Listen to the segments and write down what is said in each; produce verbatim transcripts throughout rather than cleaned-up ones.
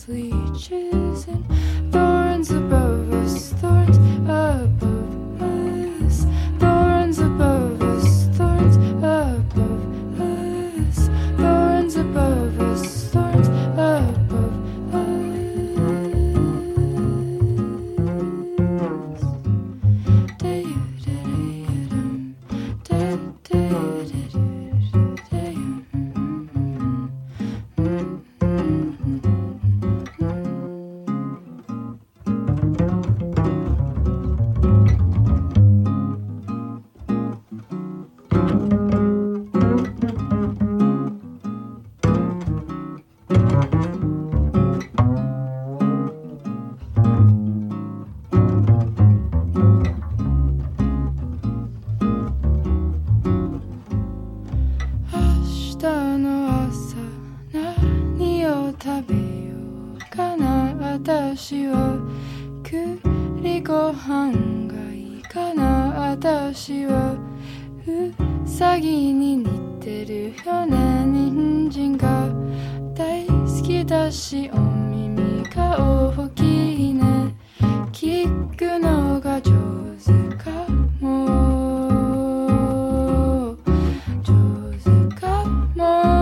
us, leeches and thorns above us, thorns above us, thorns above us, thorns above us, thorns above us, thorns above us. Da-da-da-dum, da-da-da-dum.私は栗ご飯がいいかな。私はうさぎに似てるよね。人参が大好きだしお耳が大きいね。聞くのが上手かも、上手かも。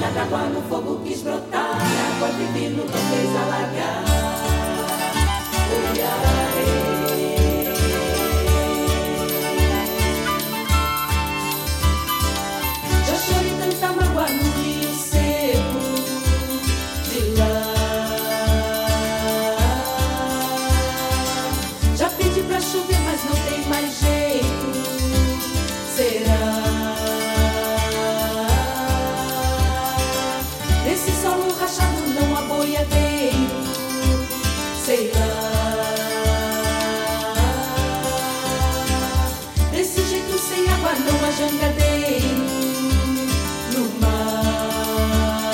Piscina d'água no fogo quis brotar, água divino não fez alagar. Já chorei tanta mágoa no rio seco de lá. Já pedi pra chover, mas não tem mais jeito. Será? Esse solo rachado não há boiadeiro. Sei lá. Desse jeito sem água não há jangadeiro no mar.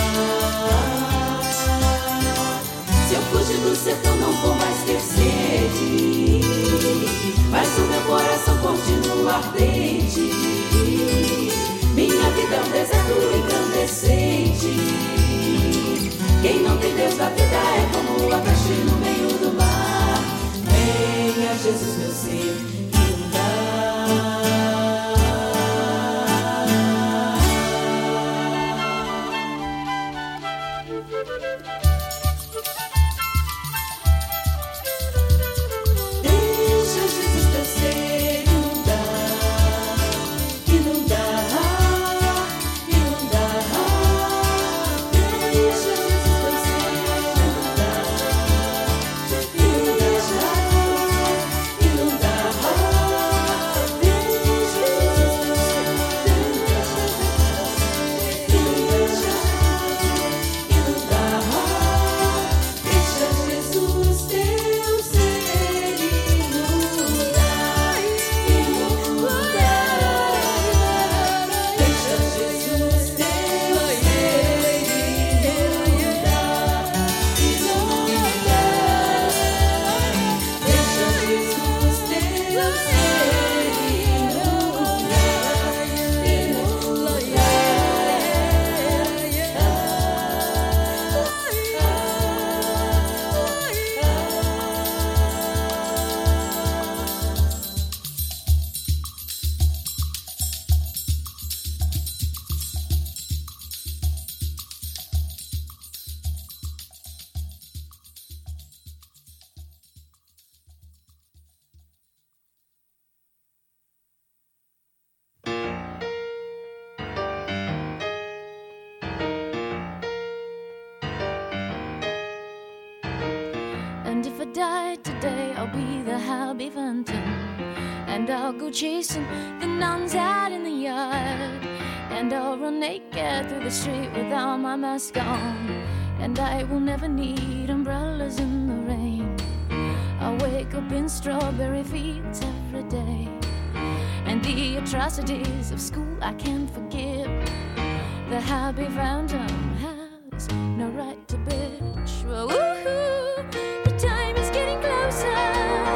Se eu fugir do sertão não vou mais ter sede, mas o meu coração continua ardente. Minha vida é um deserto incandescente. Quem não tem Deus da vida é como o abacaxi no meio do mar. Venha Jesus meu ser inundar. Deixa Jesus teu ser inundar, inundar, inundar. Deixa Jesus teu ser inundar, inundar, inundar. Deixa Jesus teu ser inundar, inundar. Deixa Jesus teu ser inundar, inundar. Deixa Jesus teu And if I die today, I'll be the Happy Phantom. And I'll go chasing the nuns out in the yard. And I'll run naked through the street without my mask on. And I will never need umbrellas in the rain. I'll wake up in strawberry fields every day. And the atrocities of school I can't forgive. The Happy Phantom has no right to bitch. Well, woohoo, the time is getting closer.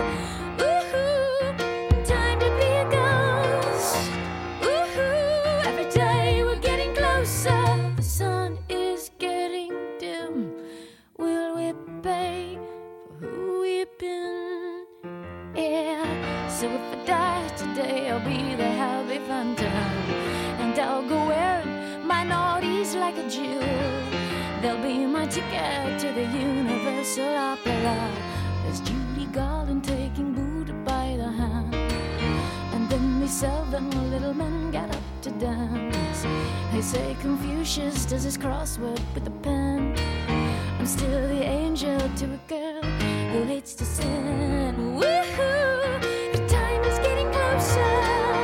Woohoo, time to be a ghost. Woohoo, every day we're getting closer. The sun is getting dim. Will we pay for who we've been? Yeah, so if I die today, I'll be the Happy Phantom. And I'll go wearing my naughties like a Jew. They'll be my ticket to the Universal Opera. There's Judy Garland taking Buddha by the hand. And then they seven little men get up to dance. They say Confucius does his crossword with a pen. I'm still the angel to a girl who hates to sin. Woohoo, the time is getting closer.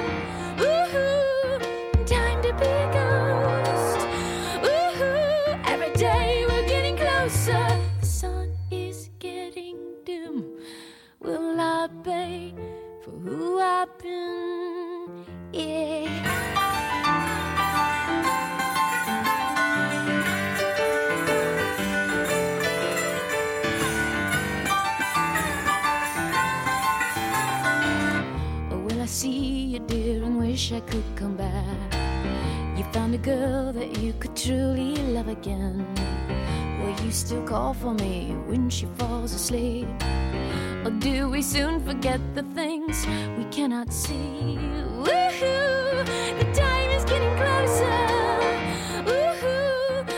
Woohoo, time to be a ghost. Woohoo, every day we're getting closer. The sun is getting dim. Will I pay for who I've been? Yeah. See you, dear, and wish I could come back. You found a girl that you could truly love again. Will you still call for me when she falls asleep? Or do we soon forget the things we cannot see? Woohoo, the time is getting closer. Woohoo,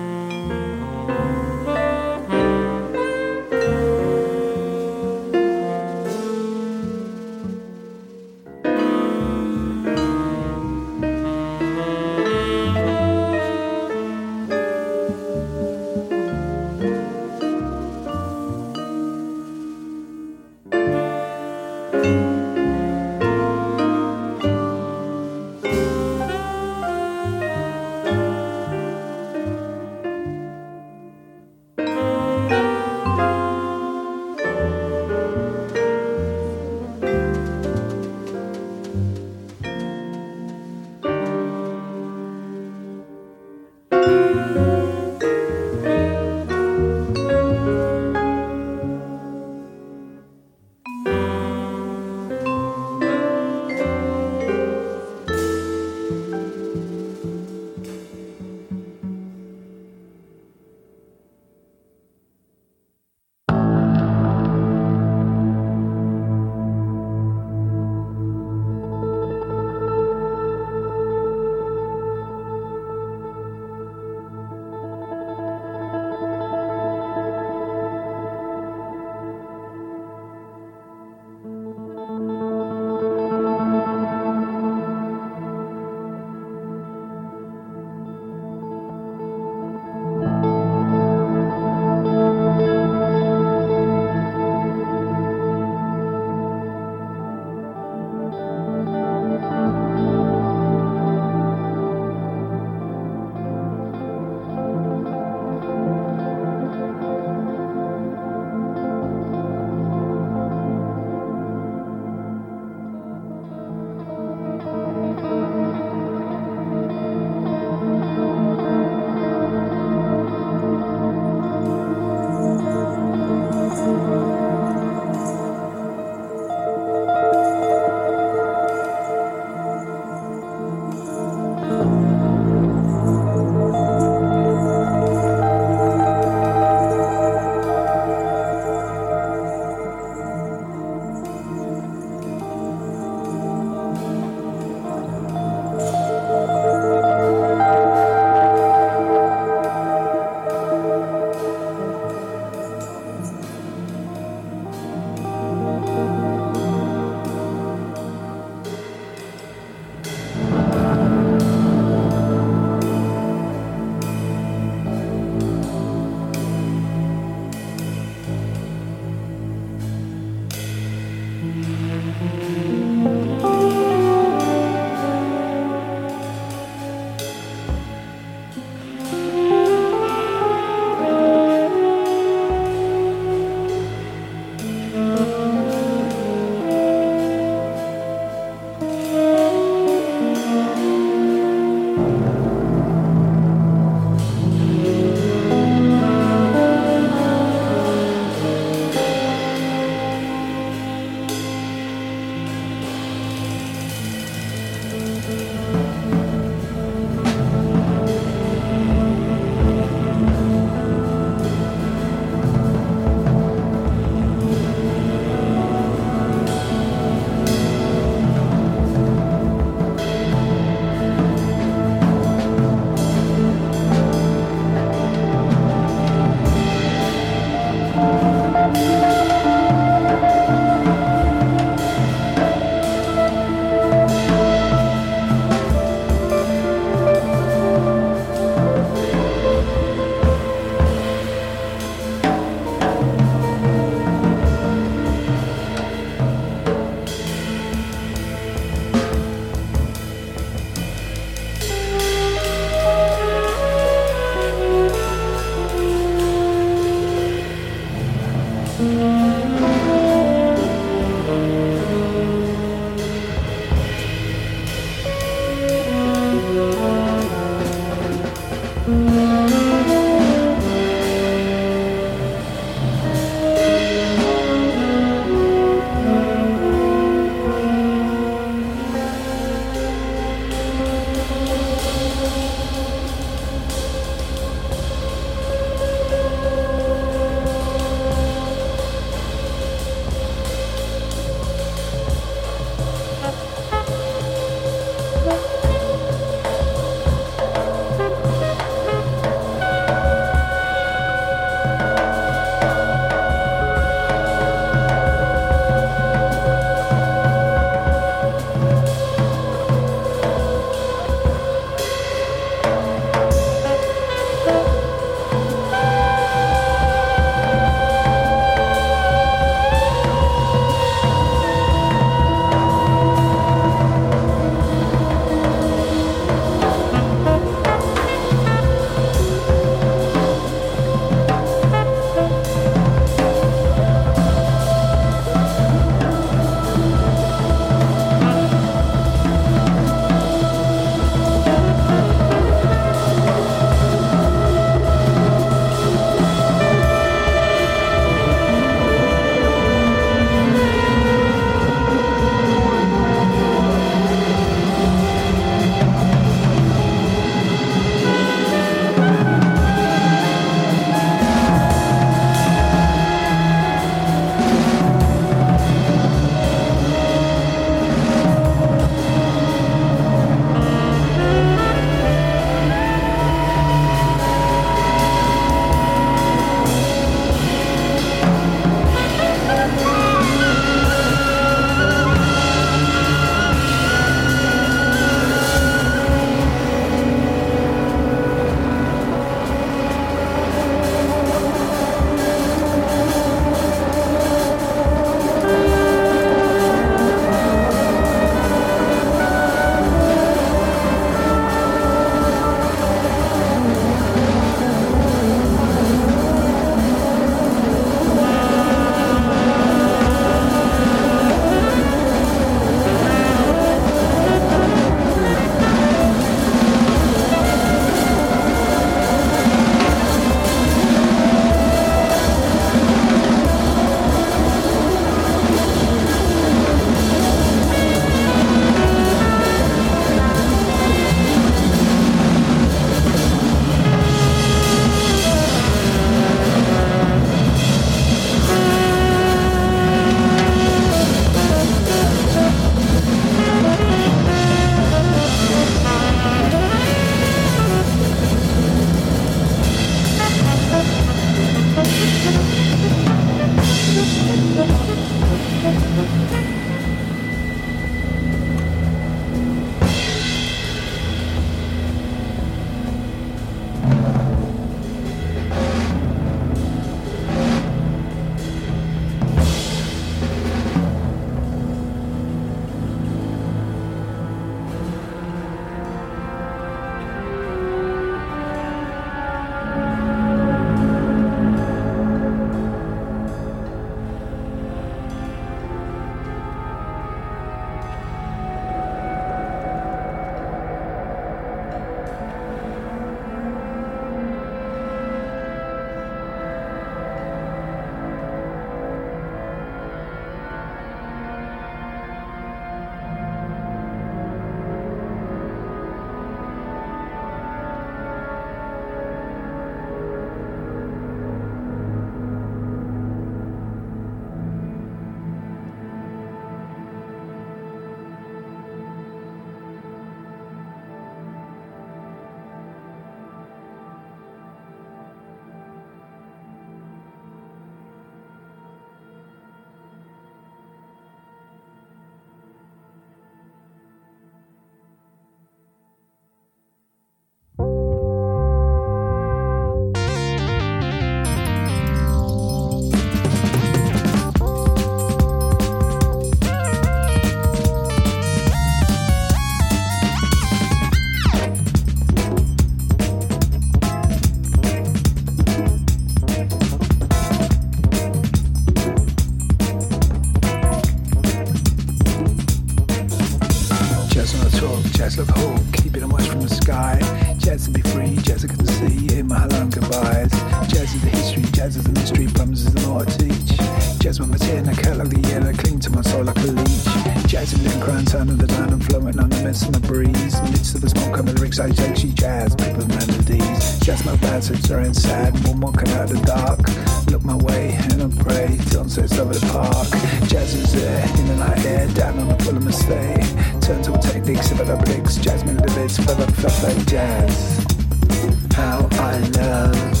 Jazz with my tear in a cat like the yellow, cling to my soul like a leech. Jazz in the crown, sound of the land, I'm flowing on the midst of the breeze. Midst of the smoke, coming lyrics, I take she jazz, people melodies. Jazz my bad, so it's and sad, one walking out the dark. Look my way and I pray, sunsets over the park. Jazz is there, in the night air, down on the full of mistake. Turn to a technique, sip it up licks, jazz me the bits, fill up, fluff like jazz. How I love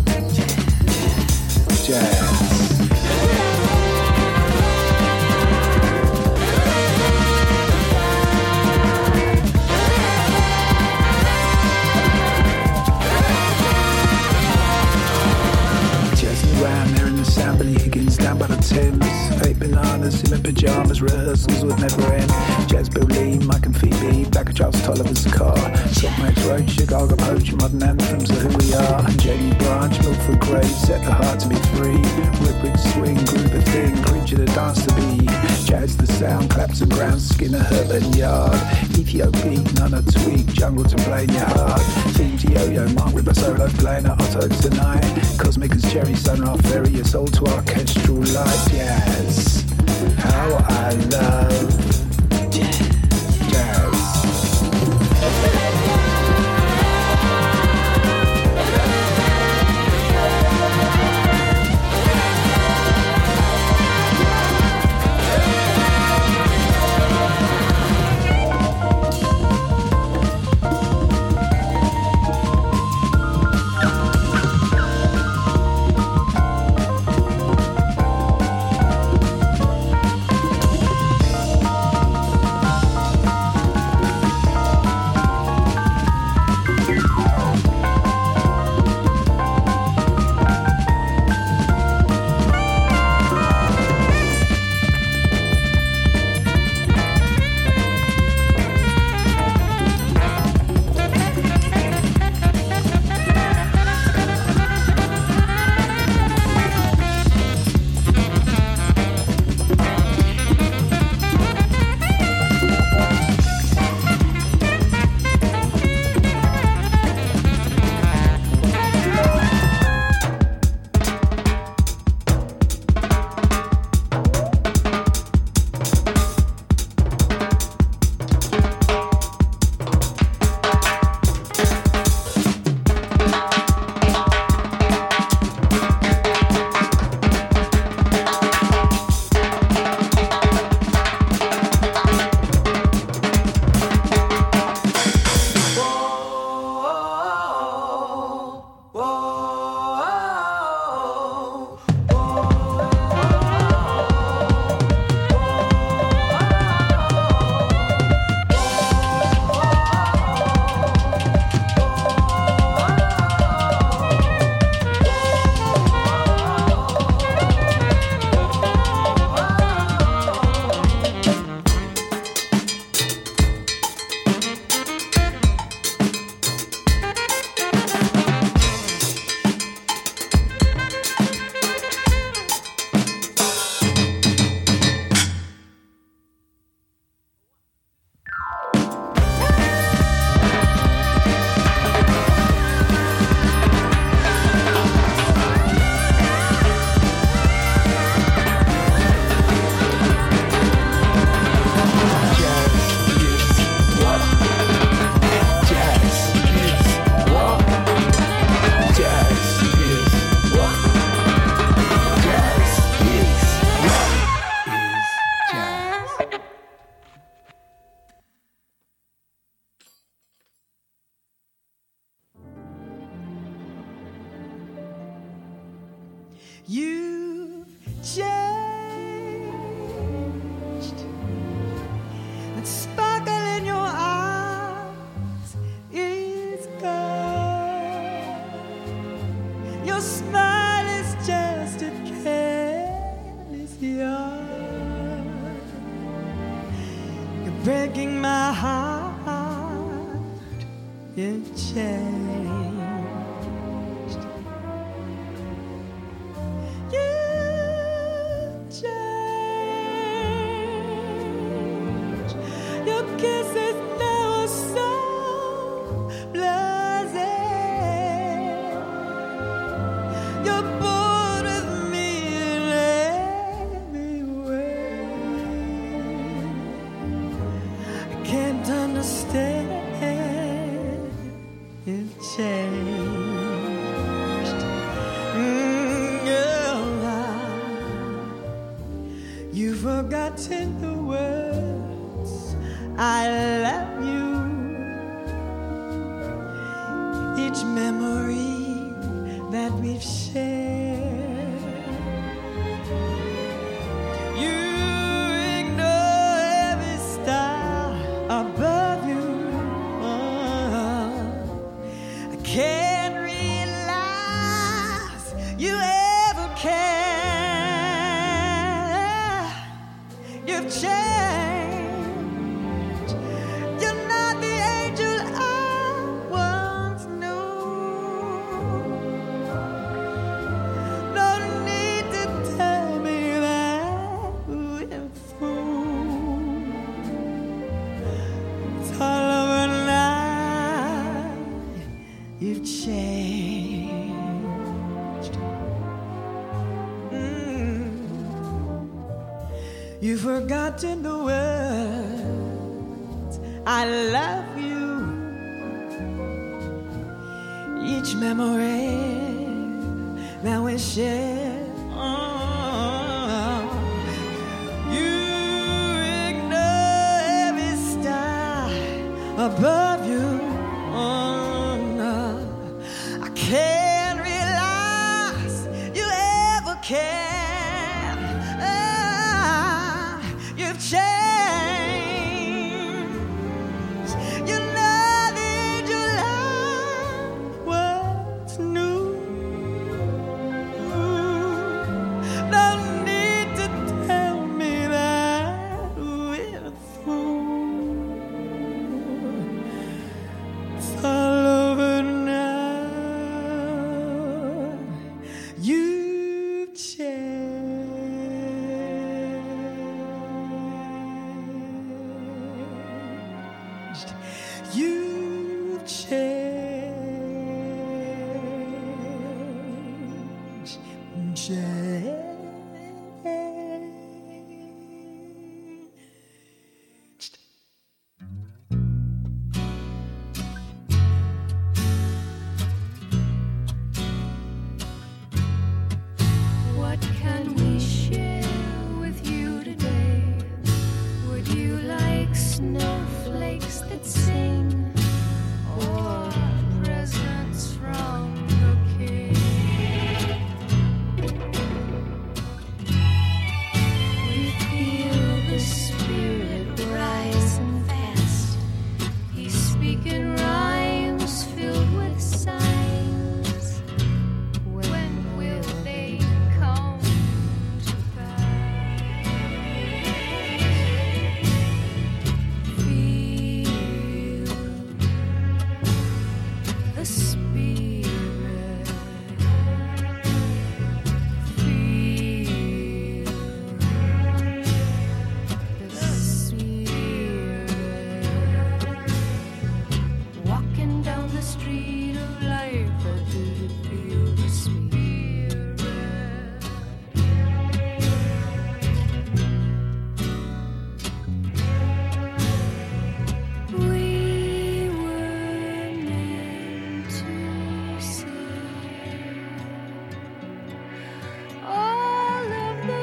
jazz. Around there in the sound, Billy Higgins down by the Thames. Eight bananas in my pajamas, rehearsals would never end. Jazz Bill Lee, Mike and Phoebe, back of Charles Tolliver's car. Scott Max Roach, Chicago Poach, modern anthems of who we are. And Jamie Branch, Milford Grave, set the heart to be free. Rip swing, group of thing, creature to dance to be. Jazz the sound, claps and ground, Skinner, Herbert and Yard. Ethiopia, none a tweak, jungle to play in your heart. Team Yo-Yo, Mark Ripper solo, playing at Otto tonight. Cosmic as Cherry Sunrise. Ferry your soul to orchestral light jazz. How I love jazz. Jazz. You've changed. That sparkle in your eyes is gone. Your smile is just a careless yarn. You're breaking my heart. You've changed. You've forgotten the words I love you. Each memory that we've shared. You ignore every star above you. Oh, I can't realize you ever care. You've changed. You're not the angel I once knew. No need to tell me that we're through. It's all over now. You've changed. Mm. You've forgotten the words I love you. Each memory that we share. Oh, you ignore every star above you. Oh, no. I can't realize you ever cared. Ah, you've changed. You're not the angel I once knew. No need to tell me that we're through. It's all over now. You've changed. You've changed. Changed. What can we share with you today? Would you like snowflakes that sing, or presents from the king? We feel the spirit rising fast. He's speaking rhymes filled with signs. When will they come to pass? Feel the spirit. Feel the spirit. Walking down the street of life, or do you feel the spirit? We were meant to see all of the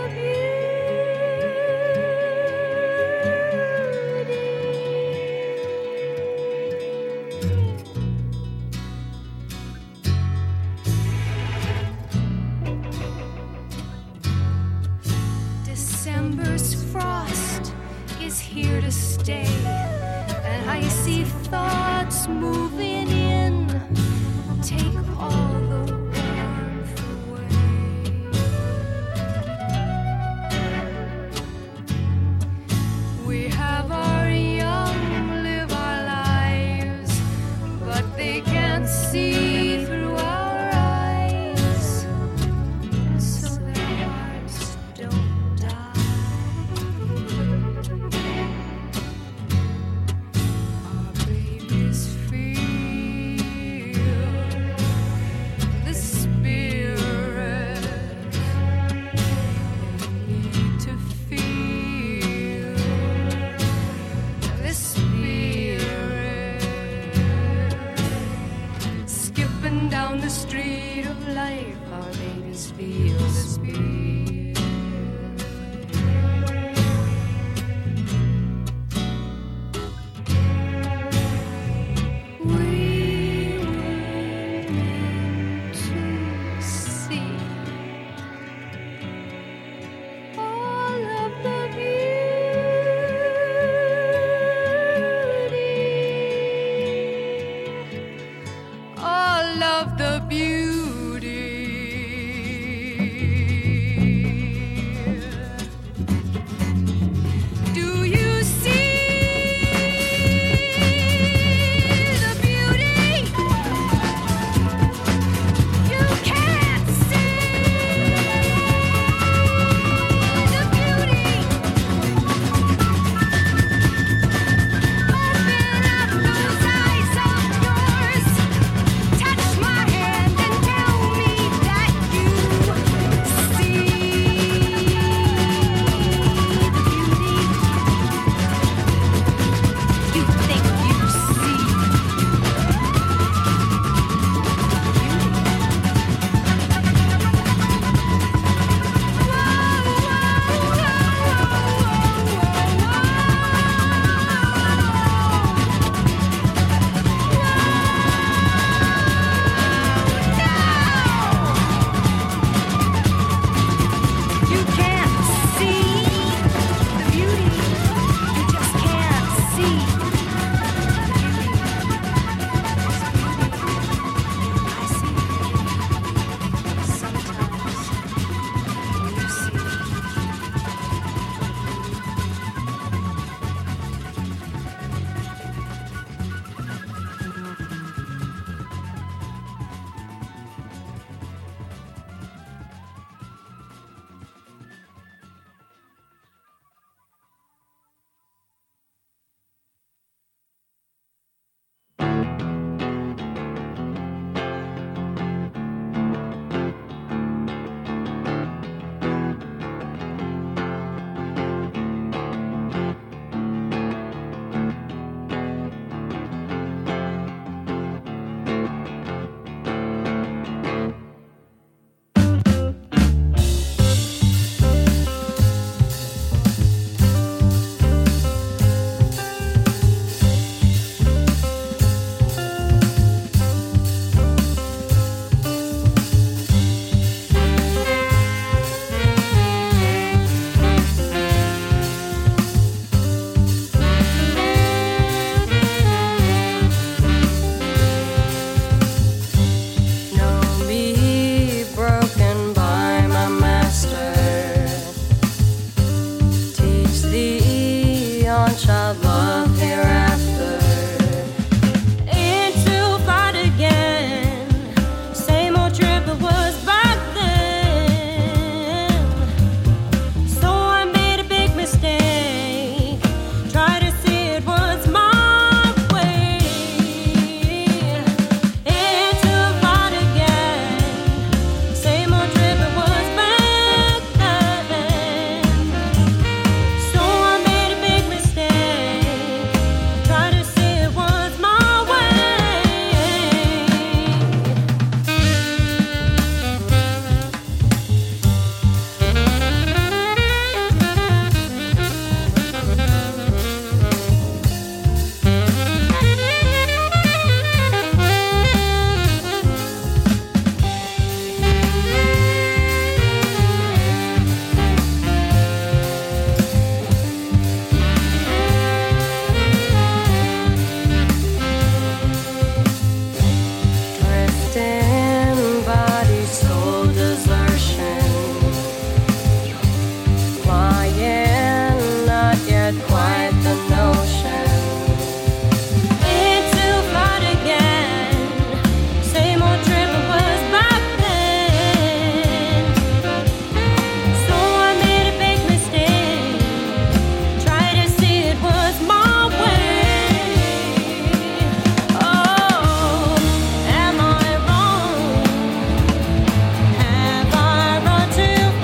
December's frost is here to stay, and I see thoughts moving in. Take all the warmth away. We have our young, live our lives, but they can't see through our eyes, so their hearts don't die. Our babies feel trouble.